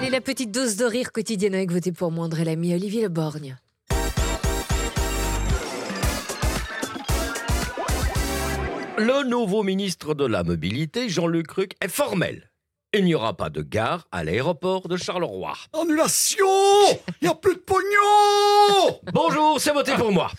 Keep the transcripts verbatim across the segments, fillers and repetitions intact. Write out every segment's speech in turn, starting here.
Allez, la petite dose de rire quotidienne avec Votez pour moi, André Lamy, Olivier Le Borgne. Le nouveau ministre de la Mobilité, Jean-Luc Ruck, est formel. Il n'y aura pas de gare à l'aéroport de Charleroi. Annulation! Il n'y a plus de pognon! Bonjour, c'est Votez pour moi.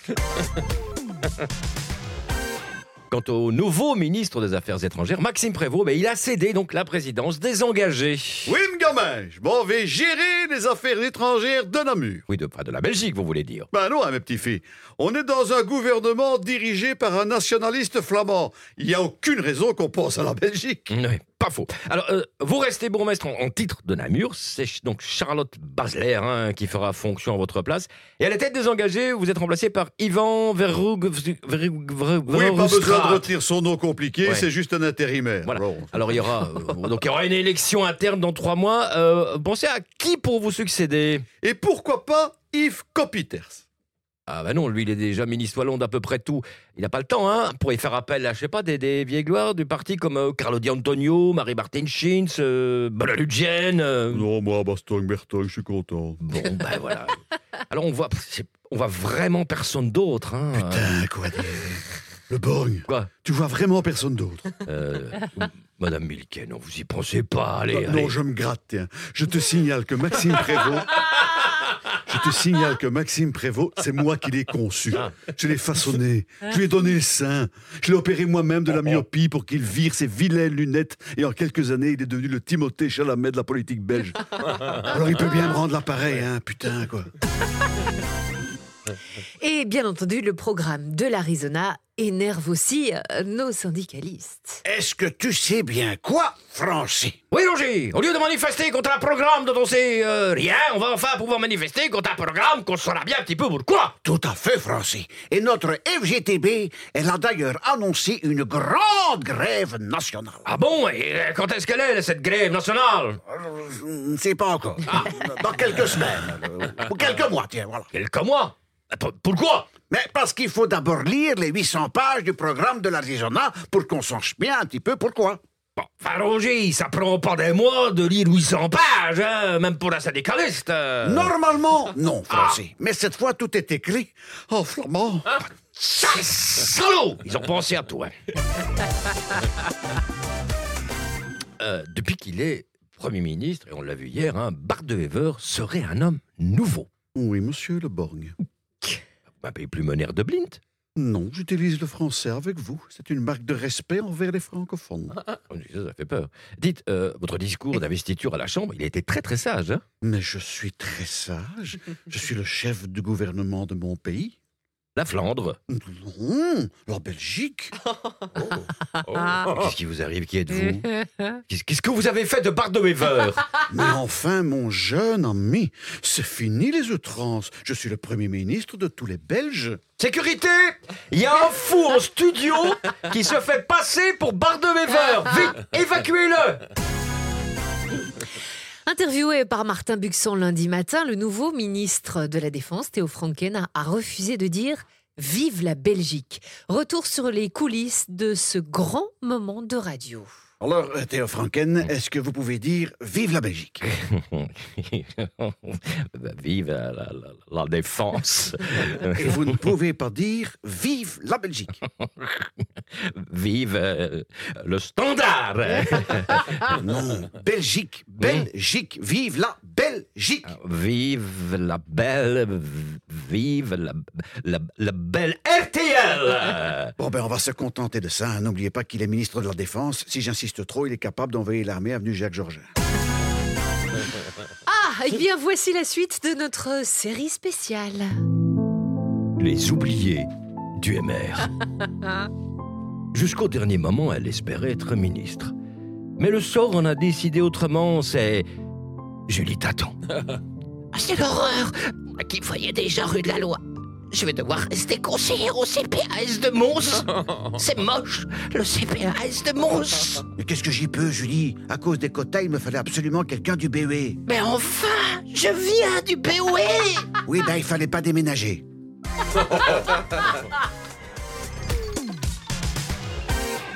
Quant au nouveau ministre des Affaires étrangères, Maxime Prévost, ben, il a cédé donc la présidence désengagée. Oui, m'gamin, je m'en vais gérer les affaires étrangères de Namur. Oui, de, de la Belgique, vous voulez dire. Ben non, hein, mes petits filles. On est dans un gouvernement dirigé par un nationaliste flamand. Il n'y a aucune raison qu'on pense à la Belgique. Oui, pas faux. Alors, euh, vous restez bourgmestre en, en titre de Namur. C'est donc Charlotte Basler hein, qui fera fonction à votre place. Et à la tête désengagée, vous êtes remplacé par Yvan Verhoeven. Oui, pas besoin de retirer son nom compliqué, ouais. C'est juste un intérimaire. Voilà. Alors, Alors il y aura euh, donc il y aura une élection interne dans trois mois. Euh, pensez à qui pour vous succéder? Et pourquoi pas Yves Copiters? Ah bah non, lui il est déjà ministre wallon d'à peu près tout. Il n'a pas le temps hein, pour y faire appel à, je sais pas, des, des vieilles gloires du parti comme euh, Carlo Di Antonio, Marie-Martine Schintz, euh, Balalugienne. Euh... Non, moi, Bastong, Bertong, je suis content. Bon, ben bah, voilà. Alors on voit, on voit vraiment personne d'autre. Hein. Putain, quoi dire. Le Borgne. Quoi? Tu vois vraiment personne d'autre. Euh, Madame Milquet, non, vous y pensez pas, allez, non, allez. Non, je me gratte, tiens. Je te signale que Maxime Prévost... Je te signale que Maxime Prévost, c'est moi qui l'ai conçu. Je l'ai façonné, je lui ai donné le sein. Je l'ai opéré moi-même de la myopie pour qu'il vire ses vilaines lunettes. Et en quelques années, il est devenu le Timothée Chalamet de la politique belge. Alors il peut bien me rendre l'appareil, hein, putain, quoi. Et bien entendu, le programme de l'Arizona énerve aussi euh, nos syndicalistes. Est-ce que tu sais bien quoi, Francis? Oui, Roger, au lieu de manifester contre un programme dont on sait euh, rien, on va enfin pouvoir manifester contre un programme qu'on saura bien un petit peu pourquoi. Tout à fait, Francis. Et notre F G T B, elle a d'ailleurs annoncé une grande grève nationale. Ah bon? Et quand est-ce qu'elle est, cette grève nationale? euh, Je ne sais pas encore. Ah. Dans quelques semaines. Euh, ou quelques mois, tiens, voilà. Quelques mois? Pourquoi? Mais parce qu'il faut d'abord lire les huit cents pages du programme de l'Arizona pour qu'on sache bien un petit peu pourquoi. Bon, enfin, Roger, ça prend pas des mois de lire huit cents pages, hein, même pour un syndicaliste. Euh... Normalement, non, Francis. Ah. Mais cette fois, tout est écrit en flamand. Ah, salaud! Ils ont pensé à toi. euh, depuis qu'il est Premier ministre, et on l'a vu hier, hein, Bart de Wever serait un homme nouveau. Oui, monsieur Le Borgne. Vous m'appelez plus Monnaie de Blint? Non, j'utilise le français avec vous. C'est une marque de respect envers les francophones. Ah, ça, ça fait peur. Dites, euh, votre discours d'investiture à la Chambre, il a été très très sage. Hein? Mais je suis très sage. Je suis le chef du gouvernement de mon pays. La Flandre? Non, la Belgique. Oh. Oh. Qu'est-ce qui vous arrive? Qui êtes-vous? Qu'est-ce que vous avez fait de Bart de Wever? Mais enfin, mon jeune ami, c'est fini les outrances. Je suis le Premier ministre de tous les Belges. Sécurité! Il y a un fou en studio qui se fait passer pour Bart de Wever. Vite, évacuez-le! Interviewé par Martin Buxon lundi matin, le nouveau ministre de la Défense, Theo Franken, a, a refusé de dire « Vive la Belgique ». Retour sur les coulisses de ce grand moment de radio. Alors, Theo Franken, est-ce que vous pouvez dire « Vive la Belgique » ? Vive la, la, la défense. Et vous ne pouvez pas dire « Vive la Belgique ». Vive euh, le standard. Non, Belgique, Belgique, vive la Belgique. Vive la belle, vive la, la, la belle R T L. Bon ben on va se contenter de ça. N'oubliez pas qu'il est ministre de la Défense. Si j'insiste trop, il est capable d'envoyer l'armée avenue Jacques-Georges. Ah, et bien voici la suite de notre série spéciale. Les oubliés du M R. Jusqu'au dernier moment, elle espérait être ministre. Mais le sort en a décidé autrement, c'est Julie Taton. Ah, c'est l'horreur! Qui me voyait déjà rue de la Loi. Je vais devoir rester conseillère au C P A S de Mons. C'est moche, le C P A S de Mons. Mais qu'est-ce que j'y peux, Julie? À cause des quotas, il me fallait absolument quelqu'un du B O E. Mais enfin, je viens du B O E. Oui, ben il fallait pas déménager.